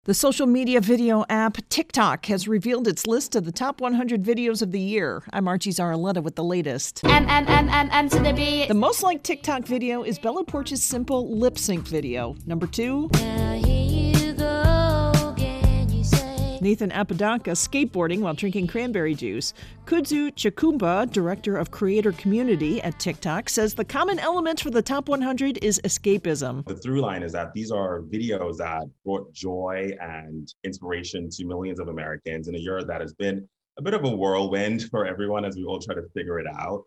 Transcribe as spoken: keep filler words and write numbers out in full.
The social media video app TikTok has revealed its list of the top one hundred videos of the year. I'm Archie Zaraletta with the latest. M M M M M to the B. The most liked TikTok video is Bella Porch's simple lip sync video. Number two, Now here you go again, you say. Nathan Apodaca skateboarding while drinking cranberry juice. Kudzu Chikumba, director of creator community at TikTok, says the common element for the top one hundred is escapism. The through line is that these are videos that brought joy and inspiration to millions of Americans in a year that has been a bit of a whirlwind for everyone as we all try to figure it out.